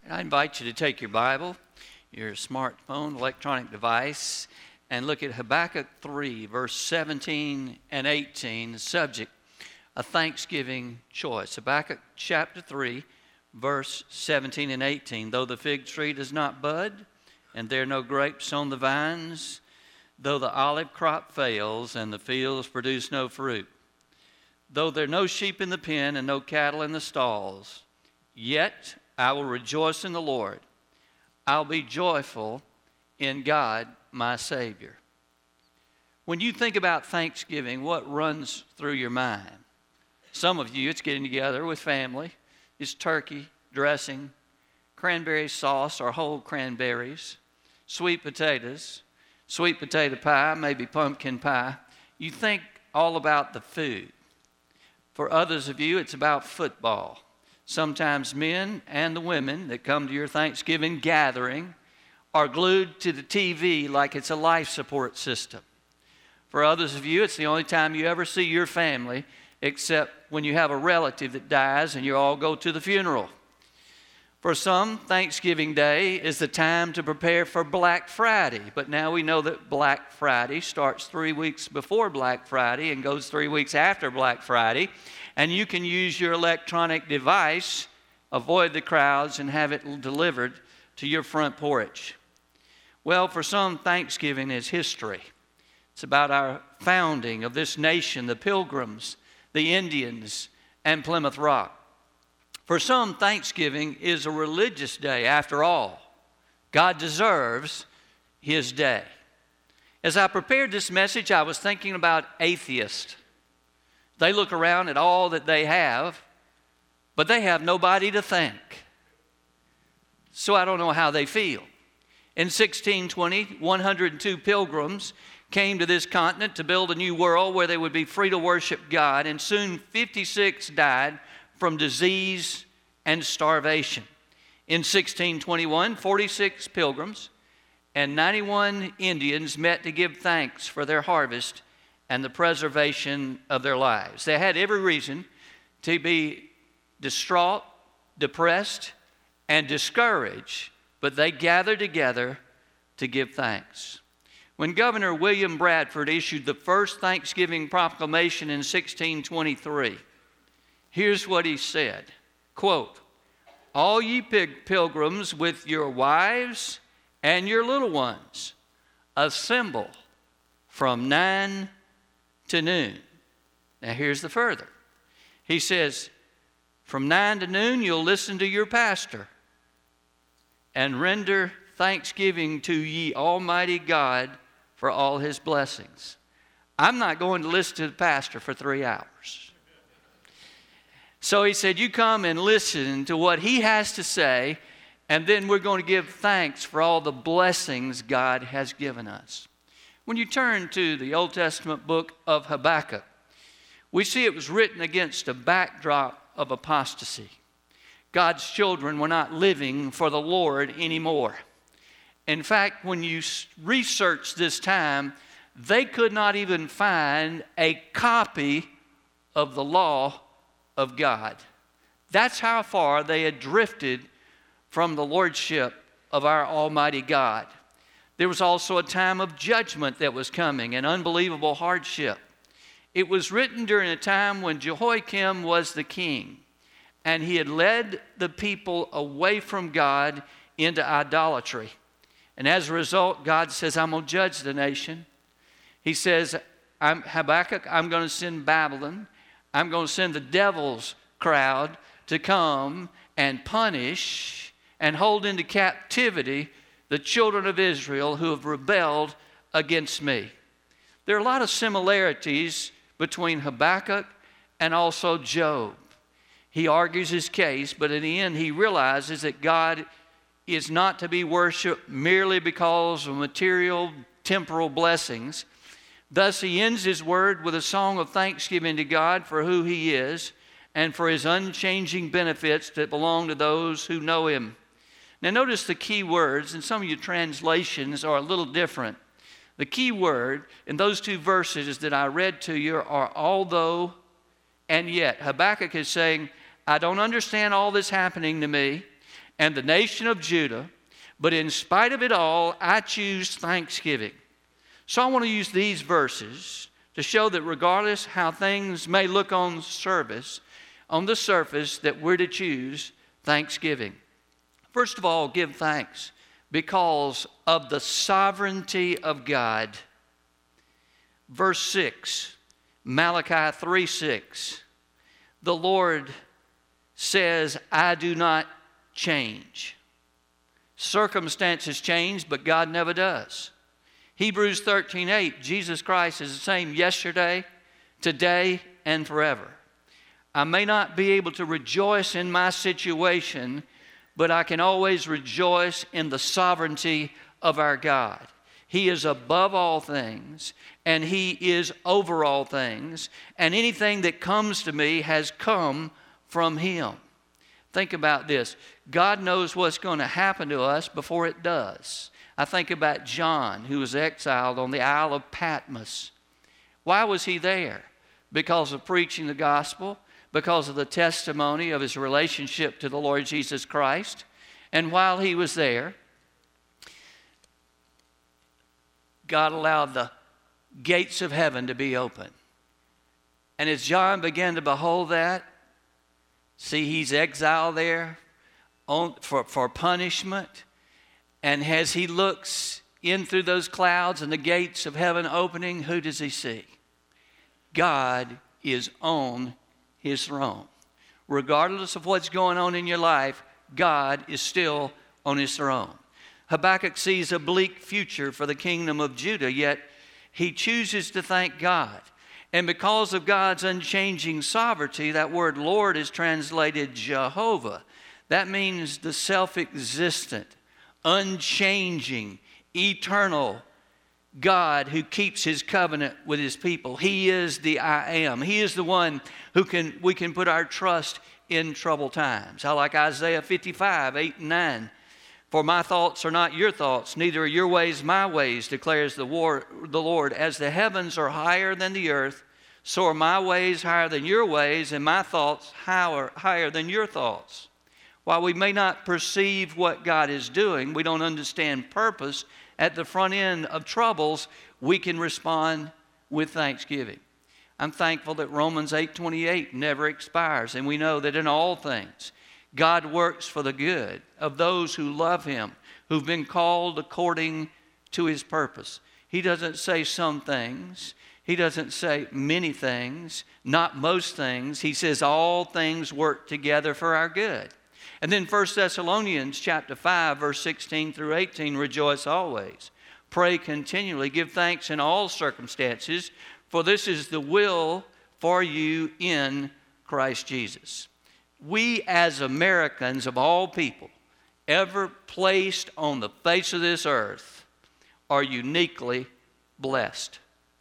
And I invite you to take your Bible, your smartphone, electronic device, and look at Habakkuk 3, verse 17 and 18, the subject, a thanksgiving choice. Habakkuk chapter 3, verse 17 and 18. Though the fig tree does not bud, and there are no grapes on the vines, though the olive crop fails, and the fields produce no fruit, though there are no sheep in the pen and no cattle in the stalls, yet I will rejoice in the Lord. I'll be joyful in God, my Savior. When you think about Thanksgiving, what runs through your mind? Some of you, it's getting together with family. It's turkey, dressing, cranberry sauce or whole cranberries, sweet potatoes, sweet potato pie, maybe pumpkin pie. You think all about the food. For others of you, it's about football. Sometimes men and the women that come to your Thanksgiving gathering are glued to the TV like it's a life support system. For others of you, it's the only time you ever see your family except when you have a relative that dies and you all go to the funeral. For some, Thanksgiving Day is the time to prepare for Black Friday. But now we know that Black Friday starts 3 weeks before Black Friday and goes 3 weeks after Black Friday. And you can use your electronic device, avoid the crowds, and have it delivered to your front porch. Well, for some, Thanksgiving is history. It's about our founding of this nation, the Pilgrims, the Indians, and Plymouth Rock. For some, Thanksgiving is a religious day. After all, God deserves His day. As I prepared this message, I was thinking about atheists. They look around at all that they have, but they have nobody to thank. So I don't know how they feel. In 1620, 102 pilgrims came to this continent to build a new world where they would be free to worship God, and soon 56 died from disease and starvation. In 1621, 46 pilgrims and 91 Indians met to give thanks for their harvest and the preservation of their lives. They had every reason to be distraught, depressed, and discouraged, but they gathered together to give thanks. When Governor William Bradford issued the first Thanksgiving proclamation in 1623, here's what he said, quote, "All ye pilgrims with your wives and your little ones, assemble from 9 to noon." Now here's the further. He says, from 9 to noon you'll listen to your pastor and render thanksgiving to ye Almighty God for all His blessings. I'm not going to listen to the pastor for 3 hours. So he said, you come and listen to what he has to say, and then we're going to give thanks for all the blessings God has given us. When you turn to the Old Testament book of Habakkuk, we see it was written against a backdrop of apostasy. God's children were not living for the Lord anymore. In fact, when you research this time, they could not even find a copy of the law of God. That's how far they had drifted from the lordship of our Almighty God. There was also a time of judgment that was coming, an unbelievable hardship. It was written during a time when Jehoiakim was the king, and he had led the people away from God into idolatry. And as a result, God says, I'm going to judge the nation. He says, Habakkuk, I'm going to send Babylon. I'm going to send the devil's crowd to come and punish and hold into captivity the children of Israel who have rebelled against me. There are a lot of similarities between Habakkuk and also Job. He argues his case, but in the end he realizes that God is not to be worshiped merely because of material, temporal blessings. Thus he ends his word with a song of thanksgiving to God for who He is and for His unchanging benefits that belong to those who know Him. Now notice the key words, and some of your translations are a little different. The key word in those 2 verses that I read to you are although and yet. Habakkuk is saying, I don't understand all this happening to me, and the nation of Judah, but in spite of it all, I choose thanksgiving. So I want to use these verses to show that regardless how things may look on the surface, that we're to choose thanksgiving. First of all, give thanks because of the sovereignty of God. Verse 6, Malachi 3:6. The Lord says, I do not change. Circumstances change, but God never does. Hebrews 13:8, Jesus Christ is the same yesterday, today, and forever. I may not be able to rejoice in my situation, but I can always rejoice in the sovereignty of our God. He is above all things, and He is over all things, and anything that comes to me has come from Him. Think about this. God knows what's going to happen to us before it does. I think about John, who was exiled on the Isle of Patmos. Why was he there? Because of preaching the gospel, because of the testimony of his relationship to the Lord Jesus Christ. And while he was there, God allowed the gates of heaven to be open. And as John began to behold that, see, he's exiled there for punishment. And as he looks in through those clouds and the gates of heaven opening, who does he see? God is on His throne. Regardless of what's going on in your life, God is still on His throne. Habakkuk sees a bleak future for the kingdom of Judah, yet he chooses to thank God. And because of God's unchanging sovereignty, that word Lord is translated Jehovah. That means the self-existent, unchanging, eternal God who keeps His covenant with His people. He is the I Am. He is the one who we can put our trust in troubled times. I like Isaiah 55:8-9. For my thoughts are not your thoughts, neither are your ways my ways, declares the Lord. As the heavens are higher than the earth, so are my ways higher than your ways, and my thoughts higher than your thoughts. While we may not perceive what God is doing, we don't understand purpose, at the front end of troubles, we can respond with thanksgiving. I'm thankful that Romans 8:28 never expires, and we know that in all things, God works for the good of those who love Him, who've been called according to His purpose. He doesn't say some things. He doesn't say many things, not most things. He says all things work together for our good. And then 1 Thessalonians chapter 5, verse 16-18, rejoice always. Pray continually. Give thanks in all circumstances, for this is the will for you in Christ Jesus. We as Americans of all people ever placed on the face of this earth are uniquely blessed.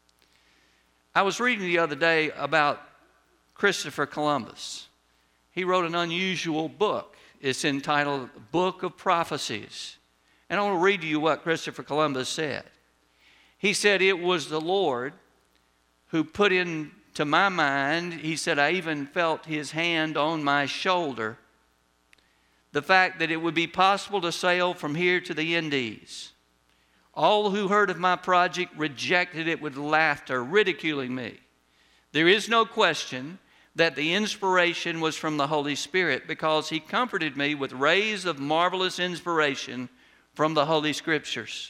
I was reading the other day about Christopher Columbus. He wrote an unusual book. It's entitled Book of Prophecies. And I want to read to you what Christopher Columbus said. He said, it was the Lord who put into my mind, he said, I even felt His hand on my shoulder, the fact that it would be possible to sail from here to the Indies. All who heard of my project rejected it with laughter, ridiculing me. There is no question that the inspiration was from the Holy Spirit, because He comforted me with rays of marvelous inspiration from the Holy Scriptures.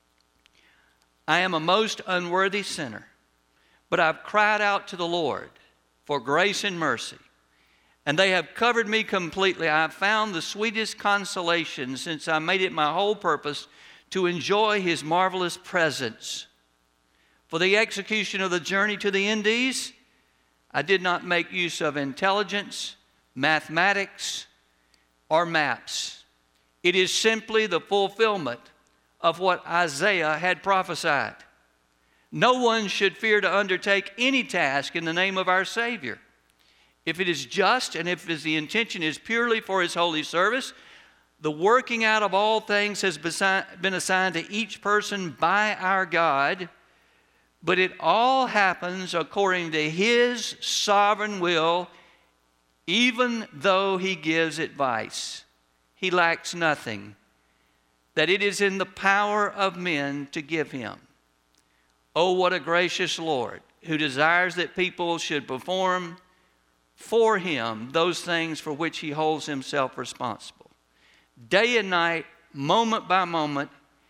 I am a most unworthy sinner, but I've cried out to the Lord for grace and mercy, and they have covered me completely. I've found the sweetest consolation, since I made it my whole purpose to enjoy His marvelous presence. For the execution of the journey to the Indies, I did not make use of intelligence, mathematics, or maps. It is simply the fulfillment of what Isaiah had prophesied. No one should fear to undertake any task in the name of our Savior. If it is just and if the intention is purely for His holy service, the working out of all things has been assigned to each person by our God, but it all happens according to His sovereign will, even though He gives advice. he lacks nothing, that it is in the power of men to give him. Oh, what a gracious Lord, who desires that people should perform for him those things for which he holds himself responsible. Day and night, moment by moment,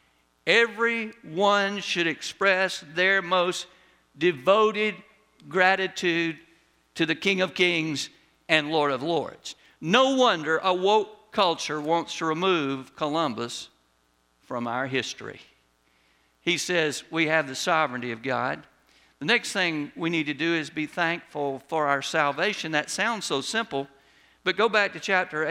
everyone should express their most devoted gratitude to the King of Kings and Lord of Lords. No wonder a woke culture wants to remove Columbus from our history. He says we have the sovereignty of God. The next thing we need to do is be thankful for our salvation. That sounds so simple, but go back to chapter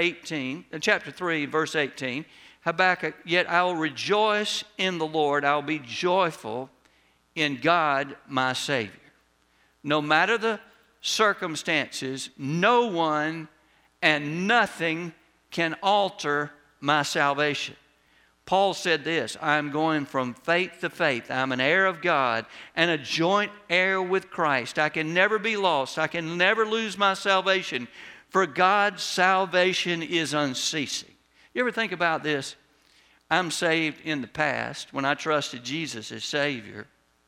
3, verse 18. Habakkuk, yet I will rejoice in the Lord. I will be joyful in God, my Savior. No matter the circumstances, no one and nothing can alter my salvation. Paul said this, I am going from faith to faith. I'm an heir of God and a joint heir with Christ. I can never be lost. I can never lose my salvation, for God's salvation is unceasing. You ever think about this? I'm saved in the past when I trusted Jesus as Savior.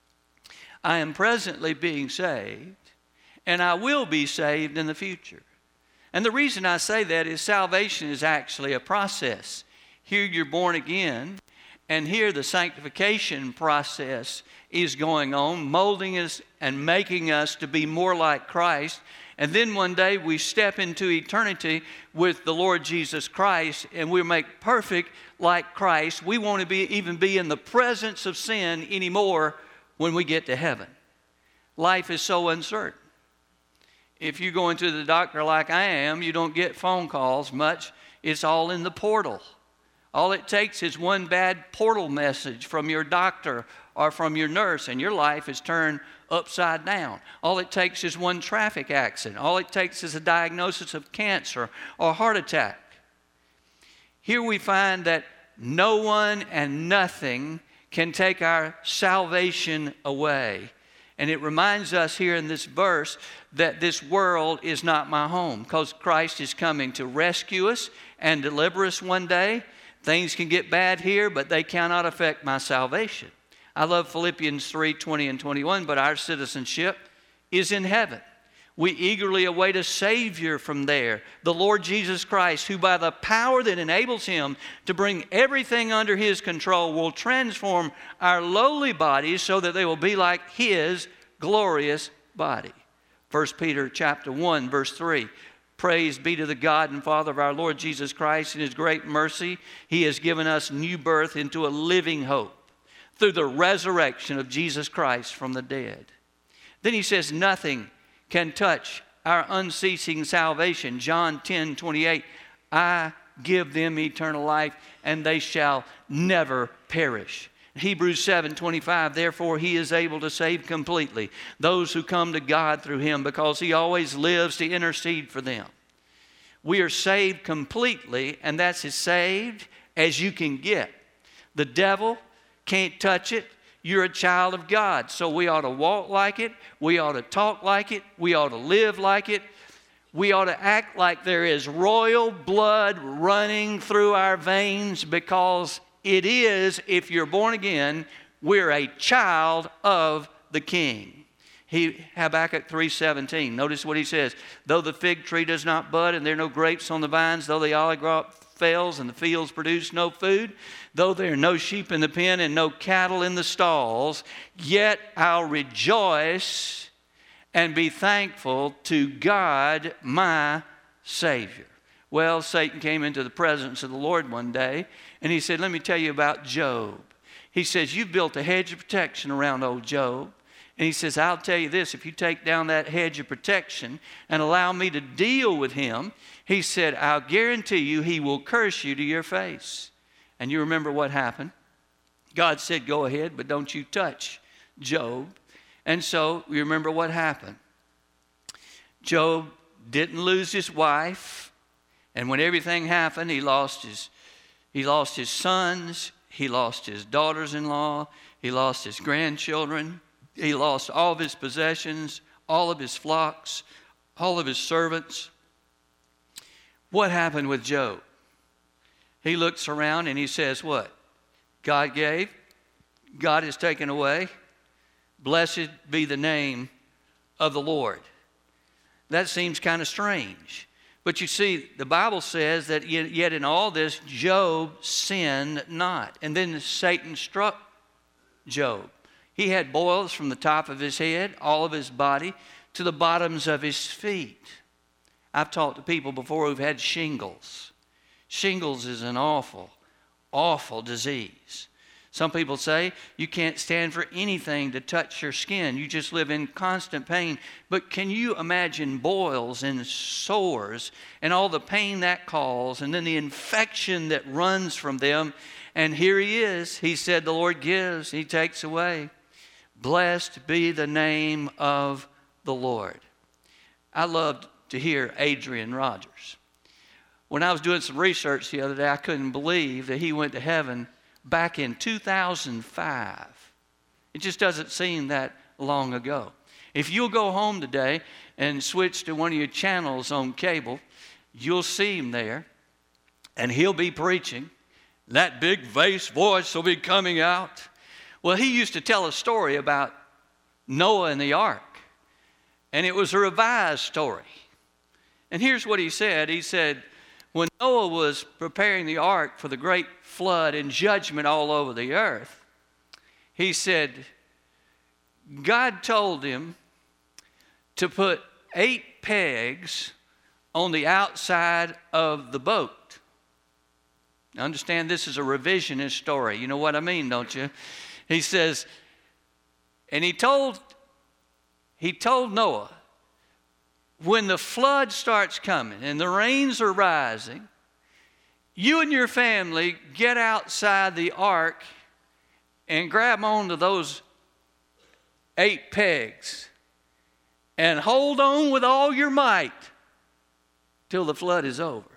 I am presently being saved, and I will be saved in the future. And the reason I say that is salvation is actually a process. Here you're born again, and here the sanctification process is going on, molding us and making us to be more like Christ. And then one day we step into eternity with the Lord Jesus Christ, and we're made perfect like Christ. We won't even be in the presence of sin anymore when we get to heaven. Life is so uncertain. If you go into the doctor like I am, you don't get phone calls much. It's all in the portal. All it takes is one bad portal message from your doctor or from your nurse, and your life is turned upside down. All it takes is one traffic accident. All it takes is a diagnosis of cancer or heart attack. Here we find that no one and nothing can take our salvation away. And it reminds us here in this verse that this world is not my home, because Christ is coming to rescue us and deliver us one day. Things can get bad here, but they cannot affect my salvation. I love Philippians 3:20 and 21, but our citizenship is in heaven. We eagerly await a Savior from there, the Lord Jesus Christ, who by the power that enables him to bring everything under his control will transform our lowly bodies so that they will be like his glorious body. 1 Peter chapter 1, verse 3. Praise be to the God and Father of our Lord Jesus Christ. In his great mercy, he has given us new birth into a living hope through the resurrection of Jesus Christ from the dead. Then he says, nothing can touch our unceasing salvation. John 10:28, I give them eternal life, and they shall never perish. Hebrews 7:25, therefore he is able to save completely those who come to God through him, because he always lives to intercede for them. We are saved completely, and that's as saved as you can get. The devil can't touch it. You're a child of God, so we ought to walk like it. We ought to talk like it. We ought to live like it. We ought to act like there is royal blood running through our veins, because it is, if you're born again, we're a child of the King. Habakkuk 3:17, notice what he says. Though the fig tree does not bud and there are no grapes on the vines, though the olive crop fails and the fields produce no food, though there are no sheep in the pen and no cattle in the stalls, yet I'll rejoice and be thankful to God, my Savior. Well, Satan came into the presence of the Lord one day, and he said, let me tell you about Job. He says, you've built a hedge of protection around old Job. And he says, I'll tell you this, if you take down that hedge of protection and allow me to deal with him, he said, I'll guarantee you he will curse you to your face. And you remember what happened? God said, go ahead, but don't you touch Job. And so you remember what happened. Job didn't lose his wife. And when everything happened, he lost his sons, he lost his daughters-in-law, he lost his grandchildren, he lost all of his possessions, all of his flocks, all of his servants. What happened with Job? he looks around and he says what? God gave, God has taken away. Blessed be the name of the Lord. That seems kind of strange. But you see, the Bible says that yet in all this, Job sinned not. And then Satan struck Job. He had boils from the top of his head, all of his body, to the bottoms of his feet. I've talked to people before who've had shingles. Shingles is an awful, awful disease. Some people say you can't stand for anything to touch your skin. You just live in constant pain. But can you imagine boils and sores and all the pain that causes, and then the infection that runs from them? And here he is. He said, the Lord gives, he takes away. Blessed be the name of the Lord. I loved to hear Adrian Rogers. When I was doing some research the other day, I couldn't believe that he went to heaven back in 2005. It just doesn't seem that long ago. If you'll go home today and switch to one of your channels on cable, you'll see him there, and he'll be preaching. That big bass voice will be coming out. Well, he used to tell a story about Noah and the ark, and it was a revised story. And here's what he said. He said, when Noah was preparing the ark for the great flood and judgment all over the earth, he said, God told him to put 8 pegs on the outside of the boat. Now understand, this is a revisionist story. You know what I mean, don't you? He says, and he told Noah, when the flood starts coming and the rains are rising, you and your family get outside the ark and grab onto those 8 pegs and hold on with all your might till the flood is over.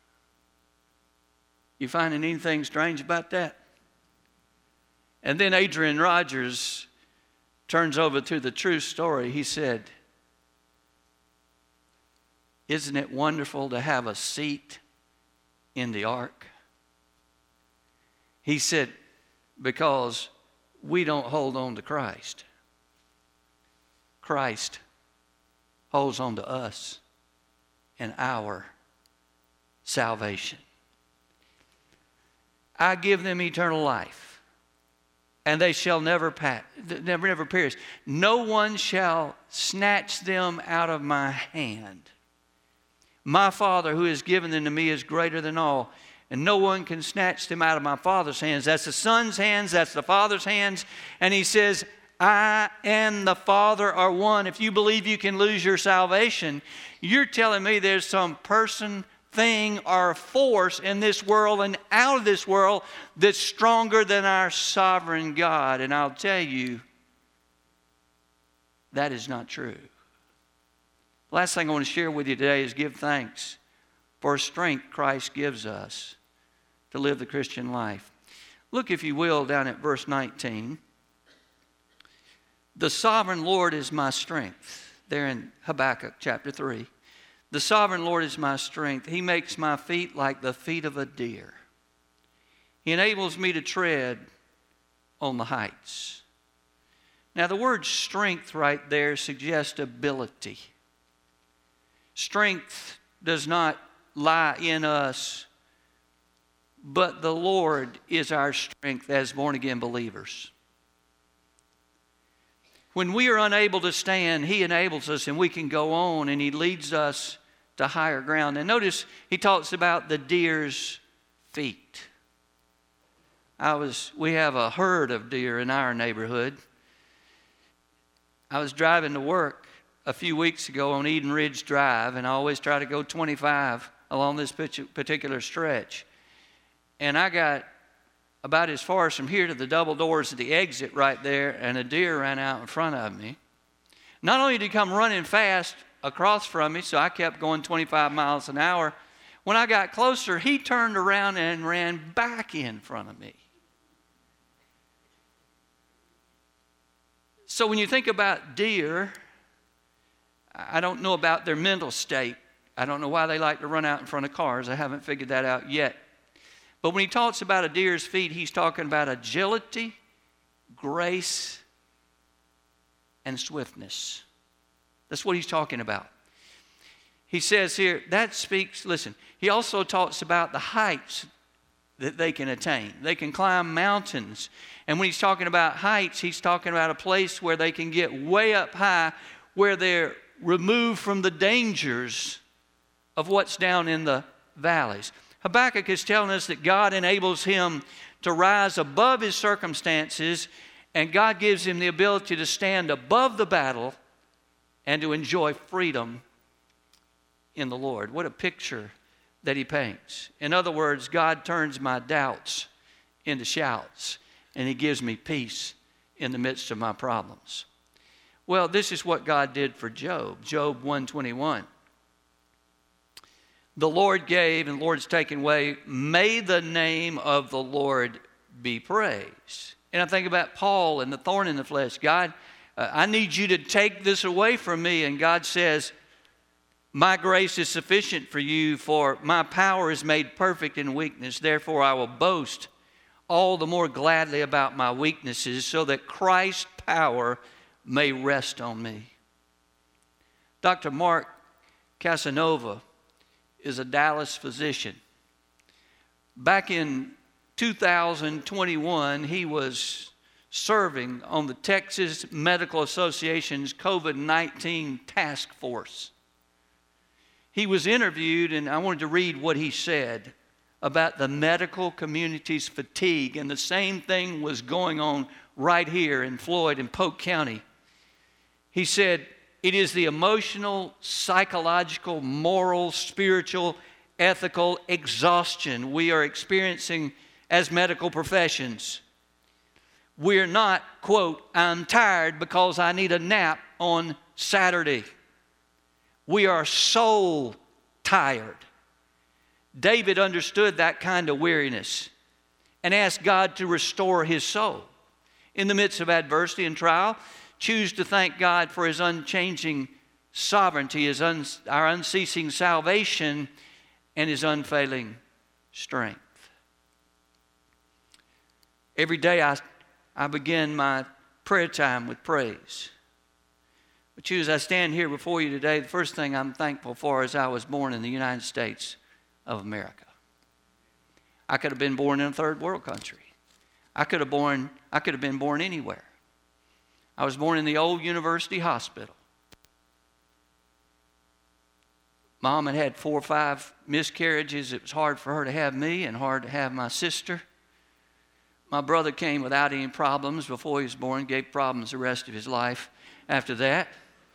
You finding anything strange about that? And then Adrian Rogers turns over to the true story. He said, isn't it wonderful to have a seat in the ark? He said, because we don't hold on to Christ. Christ holds on to us and our salvation. I give them eternal life, and they shall never perish. No one shall snatch them out of my hand. My Father who has given them to me is greater than all, and no one can snatch them out of my Father's hands. That's the Son's hands, that's the Father's hands. And he says, I and the Father are one. If you believe you can lose your salvation, you're telling me there's some person, thing, or force in this world and out of this world that's stronger than our sovereign God. And I'll tell you, that is not true. Last thing I want to share with you today is give thanks for strength Christ gives us to live the Christian life. Look, if you will, down at verse 19. The sovereign Lord is my strength. There in Habakkuk chapter 3. The sovereign Lord is my strength. He makes my feet like the feet of a deer. He enables me to tread on the heights. Now the word strength right there suggests ability. Strength does not lie in us, but the Lord is our strength as born-again believers. When we are unable to stand, He enables us and we can go on, and He leads us to higher ground. And notice He talks about the deer's feet. We have a herd of deer in our neighborhood. I was driving to work a few weeks ago on Eden Ridge Drive, and I always try to go 25 along this particular stretch. And I got about as far as from here to the double doors at the exit right there, and a deer ran out in front of me. Not only did he come running fast across from me, so I kept going 25 miles an hour. When I got closer, he turned around and ran back in front of me. So when you think about deer, I don't know about their mental state. I don't know why they like to run out in front of cars. I haven't figured that out yet. But when he talks about a deer's feet, he's talking about agility, grace, and swiftness. That's what he's talking about. He says here, that speaks, listen, he also talks about the heights that they can attain. They can climb mountains. And when he's talking about heights, he's talking about a place where they can get way up high, where they're removed from the dangers of what's down in the valleys. Habakkuk is telling us that God enables him to rise above his circumstances, and God gives him the ability to stand above the battle and to enjoy freedom in the Lord. What a picture that he paints. In other words, God turns my doubts into shouts, and he gives me peace in the midst of my problems. Well, this is what God did for Job. Job 1:21. The Lord gave and the Lord's taken away. May the name of the Lord be praised. And I think about Paul and the thorn in the flesh. God, I need you to take this away from me. And God says, my grace is sufficient for you, for my power is made perfect in weakness. Therefore, I will boast all the more gladly about my weaknesses, so that Christ's power may rest on me. Dr. Mark Casanova is a Dallas physician. Back in 2021, he was serving on the Texas Medical Association's COVID-19 task force. He was interviewed, and I wanted to read what he said about the medical community's fatigue, and the same thing was going on right here in Floyd and Polk County. He said, it is the emotional, psychological, moral, spiritual, ethical exhaustion we are experiencing as medical professions. We're not, quote, I'm tired because I need a nap on Saturday. We are soul tired. David understood that kind of weariness and asked God to restore his soul. In the midst of adversity and trial, choose to thank God for his unchanging sovereignty, our unceasing salvation, and his unfailing strength. Every day I begin my prayer time with praise. But as I stand here before you today, the first thing I'm thankful for is I was born in the United States of America. I could have been born in a third world country. I could have been born anywhere. I was born in the old university hospital. Mom had 4 or 5 miscarriages. It was hard for her to have me and hard to have my sister. My brother came without any problems before he was born, gave problems the rest of his life after that.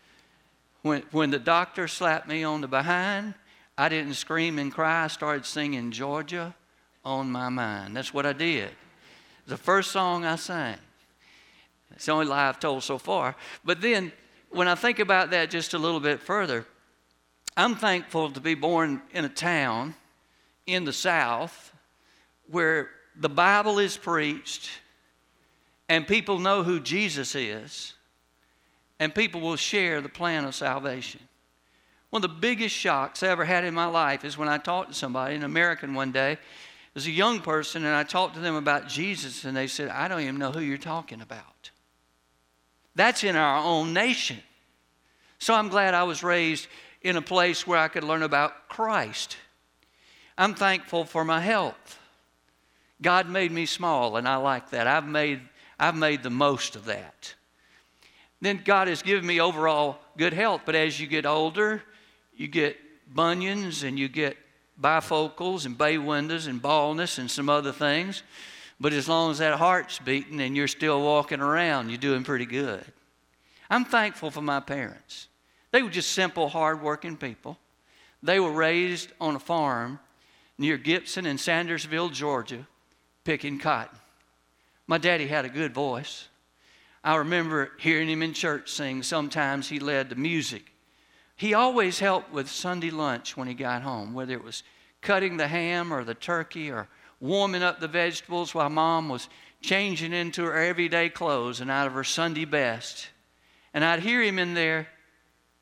When the doctor slapped me on the behind, I didn't scream and cry. I started singing Georgia on My Mind. That's what I did. The first song I sang. It's the only lie I've told so far. But then, when I think about that just a little bit further, I'm thankful to be born in a town in the South where the Bible is preached and people know who Jesus is, and people will share the plan of salvation. One of the biggest shocks I ever had in my life is when I talked to somebody, an American one day. It was a young person, and I talked to them about Jesus, and they said, I don't even know who you're talking about. That's in our own nation. So I'm glad I was raised in a place where I could learn about Christ. I'm thankful for my health. God made me small, and I like that. I've made the most of that. Then God has given me overall good health, but as you get older, you get bunions and you get bifocals and bay windows and baldness and some other things. But as long as that heart's beating and you're still walking around, you're doing pretty good. I'm thankful for my parents. They were just simple, hard-working people. They were raised on a farm near Gibson in Sandersville, Georgia, picking cotton. My daddy had a good voice. I remember hearing him in church sing. Sometimes he led the music. He always helped with Sunday lunch when he got home, whether it was cutting the ham or the turkey or warming up the vegetables while Mom was changing into her everyday clothes and out of her Sunday best. And I'd hear him in there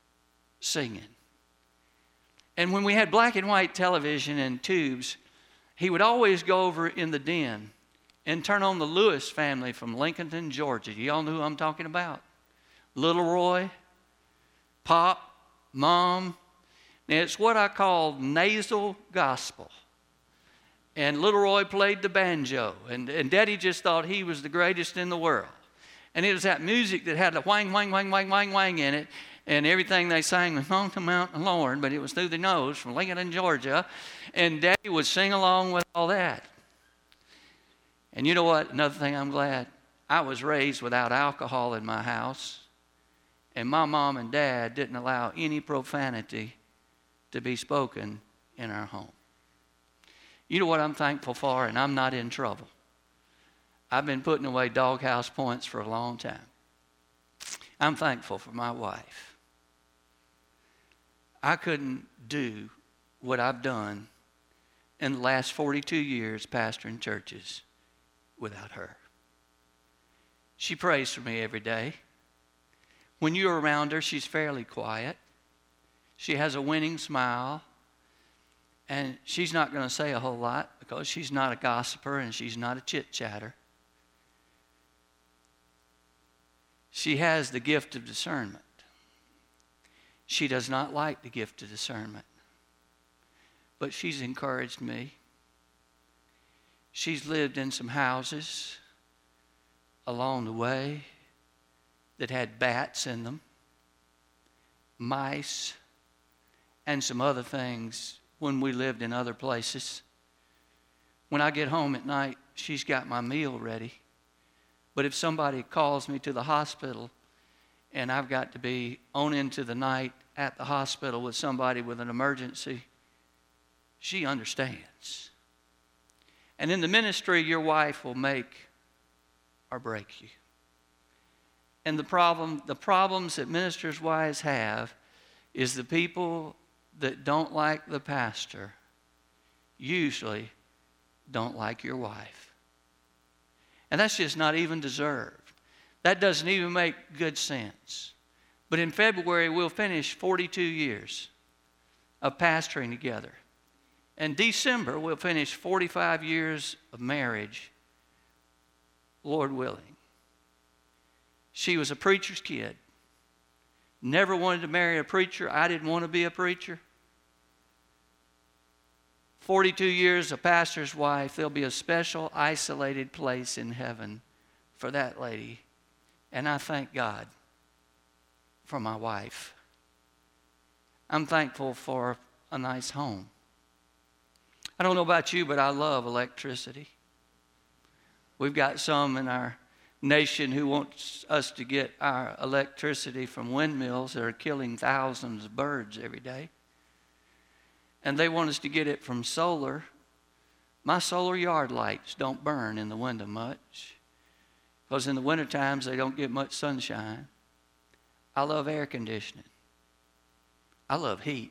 singing. And when we had black and white television and tubes, he would always go over in the den and turn on the Lewis family from Lincolnton, Georgia. Y'all know who I'm talking about? Little Roy, Pop, Mom. Now, it's what I call nasal gospel. And Little Roy played the banjo, and Daddy just thought he was the greatest in the world. And it was that music that had the whang, whang, whang, whang, whang, whang in it, and everything they sang was on the mountain, Lord, but it was through the nose from Lincoln, Georgia, and Daddy would sing along with all that. And you know what? Another thing I'm glad, I was raised without alcohol in my house, and my mom and dad didn't allow any profanity to be spoken in our home. You know what I'm thankful for, and I'm not in trouble. I've been putting away doghouse points for a long time. I'm thankful for my wife. I couldn't do what I've done in the last 42 years pastoring churches without her. She prays for me every day. When you're around her, she's fairly quiet. She has a winning smile. And she's not going to say a whole lot because she's not a gossiper and she's not a chit-chatter. She has the gift of discernment. She does not like the gift of discernment. But she's encouraged me. She's lived in some houses along the way that had bats in them, mice, and some other things when we lived in other places. When I get home at night, she's got my meal ready. But if somebody calls me to the hospital and I've got to be on into the night at the hospital with somebody with an emergency, she understands. And in the ministry, your wife will make or break you. And the problems that ministers' wives have is the people that don't like the pastor usually don't like your wife. And that's just not even deserved. That doesn't even make good sense. But in February, we'll finish 42 years of pastoring together. In December, we'll finish 45 years of marriage, Lord willing. She was a preacher's kid. Never wanted to marry a preacher. I didn't want to be a preacher. 42 years a pastor's wife. There'll be a special isolated place in heaven for that lady. And I thank God for my wife. I'm thankful for a nice home. I don't know about you, but I love electricity. We've got some in our nation who wants us to get our electricity from windmills that are killing thousands of birds every day. And they want us to get it from solar. My solar yard lights don't burn in the window much because in the winter times they don't get much sunshine. I love air conditioning. I love heat.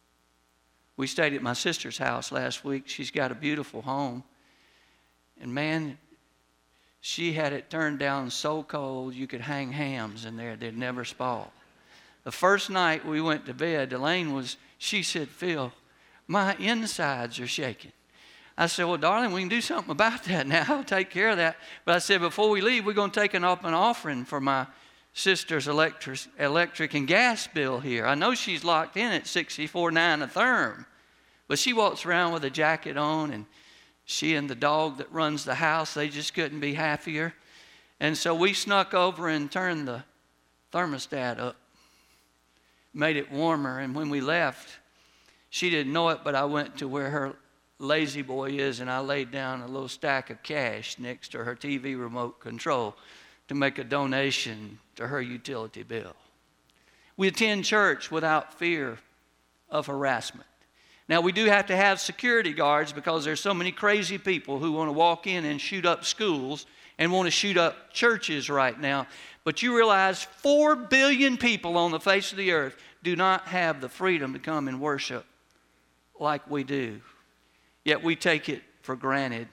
We stayed at my sister's house last week. She's got a beautiful home. And man, she had it turned down so cold you could hang hams in there. They'd never spoil. The first night we went to bed, she said, Phil, my insides are shaking. I said, well, darling, we can do something about that now. I'll take care of that. But I said, before we leave, we're going to take an offering for my sister's electric and gas bill here. I know she's locked in at $64.9 a therm, but she walks around with a jacket on, and she and the dog that runs the house, they just couldn't be happier. And so we snuck over and turned the thermostat up, made it warmer, and when we left, she didn't know it, but I went to where her lazy boy is, and I laid down a little stack of cash next to her TV remote control to make a donation to her utility bill. We attend church without fear of harassment. Now, we do have to have security guards because there's so many crazy people who want to walk in and shoot up schools and want to shoot up churches right now. But you realize 4 billion people on the face of the earth do not have the freedom to come and worship like we do. Yet we take it for granted.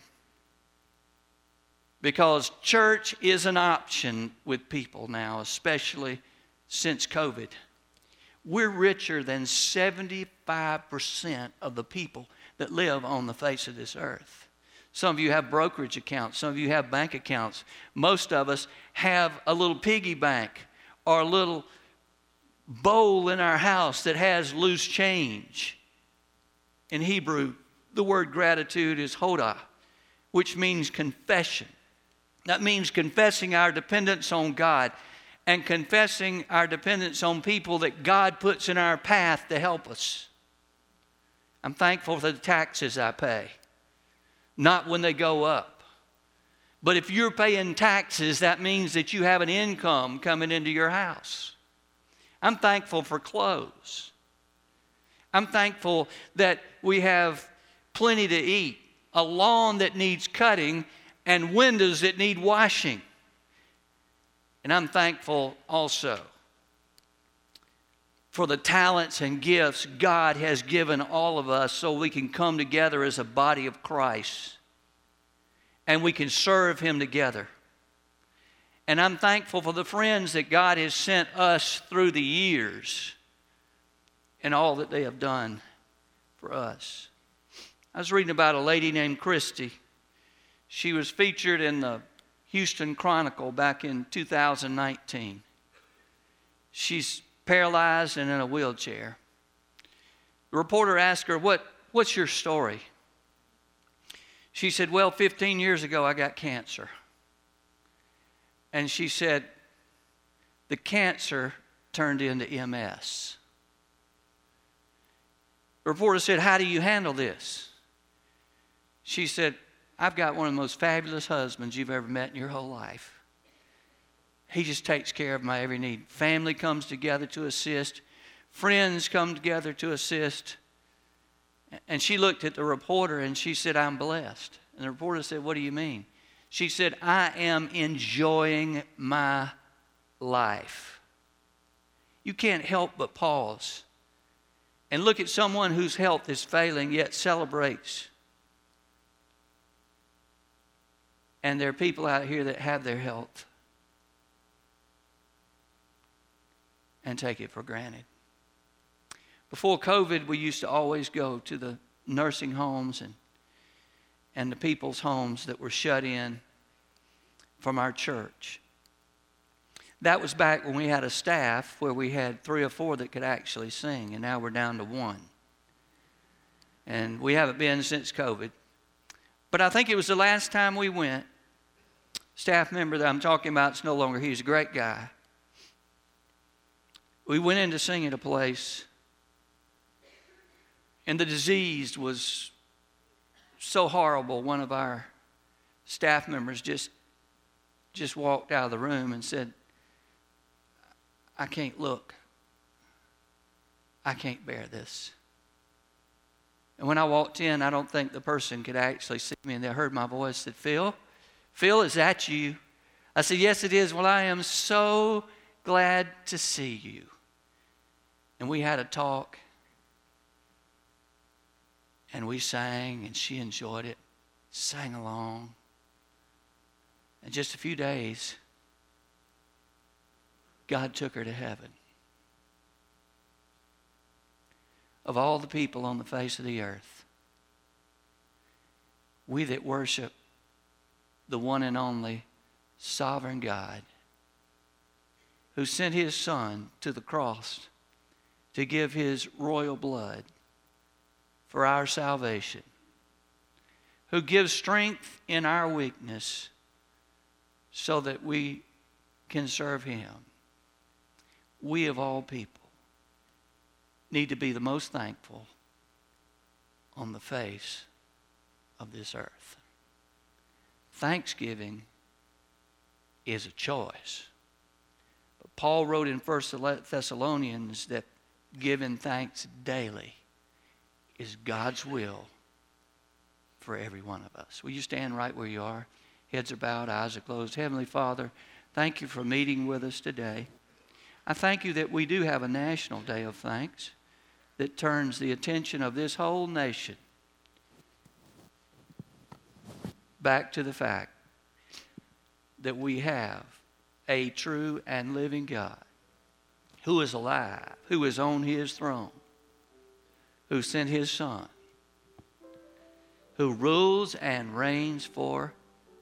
Because church is an option with people now, especially since COVID. We're richer than 75% of the people that live on the face of this earth. Some of you have brokerage accounts. Some of you have bank accounts. Most of us have a little piggy bank or a little bowl in our house that has loose change. In Hebrew, the word gratitude is hodah, which means confession. That means confessing our dependence on God and confessing our dependence on people that God puts in our path to help us. I'm thankful for the taxes I pay, not when they go up. But if you're paying taxes, that means that you have an income coming into your house. I'm thankful for clothes. I'm thankful that we have plenty to eat, a lawn that needs cutting, and windows that need washing. And I'm thankful also for the talents and gifts God has given all of us so we can come together as a body of Christ and we can serve Him together. And I'm thankful for the friends that God has sent us through the years and all that they have done for us. I was reading about a lady named Christy. She was featured in the Houston Chronicle back in 2019. She's paralyzed and in a wheelchair. The reporter asked her, what's your story? She said, well, 15 years ago I got cancer. And she said, the cancer turned into MS. The reporter said, how do you handle this? She said, I've got one of the most fabulous husbands you've ever met in your whole life. He just takes care of my every need. Family comes together to assist. Friends come together to assist. And she looked at the reporter and she said, I'm blessed. And the reporter said, what do you mean? She said, I am enjoying my life. You can't help but pause and look at someone whose health is failing yet celebrates. And there are people out here that have their health and take it for granted. Before COVID, we used to always go to the nursing homes and the people's homes that were shut in from our church. That was back when we had a staff where we had 3 or 4 that could actually sing, and now we're down to 1. And we haven't been since COVID. But I think it was the last time we went. Staff member that I'm talking about is no longer here. He's a great guy. We went in to sing at a place, and the disease was so horrible. One of our staff members just walked out of the room and said, I can't look. I can't bear this. And when I walked in, I don't think the person could actually see me, and they heard my voice, said, Phil, is that you? I said, yes, it is. Well, I am so glad to see you. And we had a talk, and we sang, and she enjoyed it, sang along. In just a few days, God took her to heaven. Of all the people on the face of the earth, we that worship the one and only sovereign God who sent His Son to the cross to give His royal blood for our salvation, who gives strength in our weakness so that we can serve Him. We of all people need to be the most thankful on the face of this earth. Thanksgiving is a choice. But Paul wrote in 1 Thessalonians that giving thanks daily is God's will for every one of us. Will you stand right where you are? Heads are bowed, eyes are closed. Heavenly Father, thank you for meeting with us today. I thank you that we do have a national day of thanks that turns the attention of this whole nation back to the fact that we have a true and living God who is alive, who is on His throne, who sent His Son who rules and reigns forever.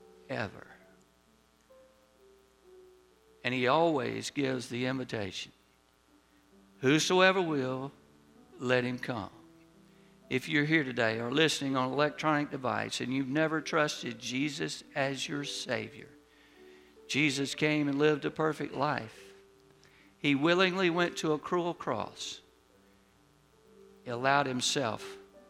And he always gives the invitation. Whosoever will, let him come. If you're here today or listening on an electronic device and you've never trusted Jesus as your Savior, Jesus came and lived a perfect life. He willingly went to a cruel cross. He allowed himself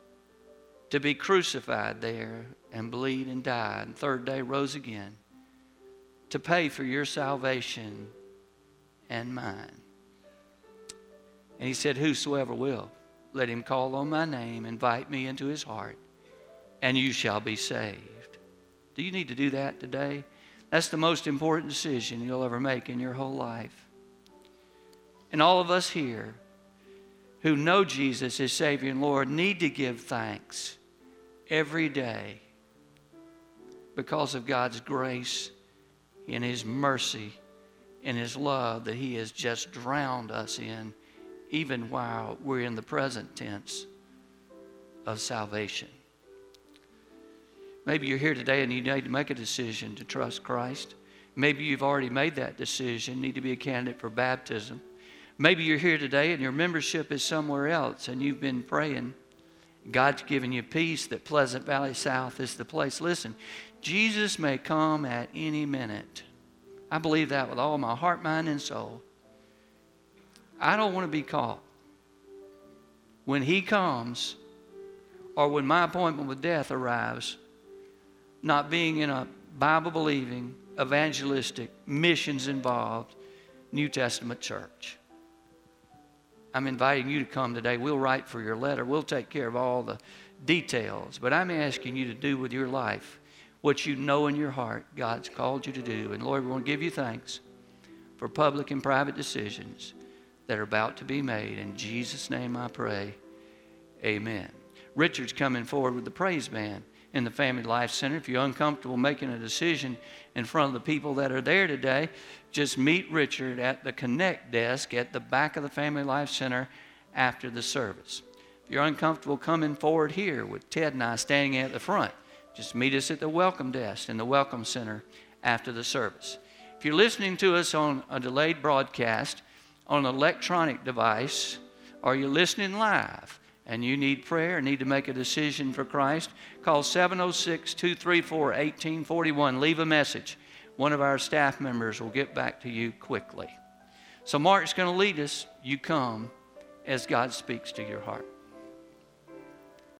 to be crucified there and bleed and die, and third day rose again to pay for your salvation and mine. And he said, whosoever will, let him call on my name, invite me into his heart, and you shall be saved. Do you need to do that today? That's the most important decision you'll ever make in your whole life. And all of us here who know Jesus as Savior and Lord need to give thanks every day because of God's grace and his mercy and his love that he has just drowned us in, even while we're in the present tense of salvation. Maybe you're here today and you need to make a decision to trust Christ. Maybe you've already made that decision, need to be a candidate for baptism. Maybe you're here today and your membership is somewhere else and you've been praying. God's given you peace that Pleasant Valley South is the place. Listen, Jesus may come at any minute. I believe that with all my heart, mind, and soul. I don't want to be caught when he comes or when my appointment with death arrives, not being in a Bible-believing, evangelistic, missions-involved New Testament church. I'm inviting you to come today. We'll write for your letter. We'll take care of all the details. But I'm asking you to do with your life what you know in your heart God's called you to do. And Lord, we want to give you thanks for public and private decisions that are about to be made. In Jesus' name I pray, amen. Richard's coming forward with the praise band in the Family Life Center. If you're uncomfortable making a decision in front of the people that are there today, just meet Richard at the Connect desk at the back of the Family Life Center after the service. If you're uncomfortable coming forward here with Ted and I standing at the front, just meet us at the Welcome desk in the Welcome Center after the service. If you're listening to us on a delayed broadcast, on an electronic device, or you're listening live and you need prayer, need to make a decision for Christ, call 706-234-1841. Leave a message. One of our staff members will get back to you quickly. So Mark's going to lead us. You come as God speaks to your heart.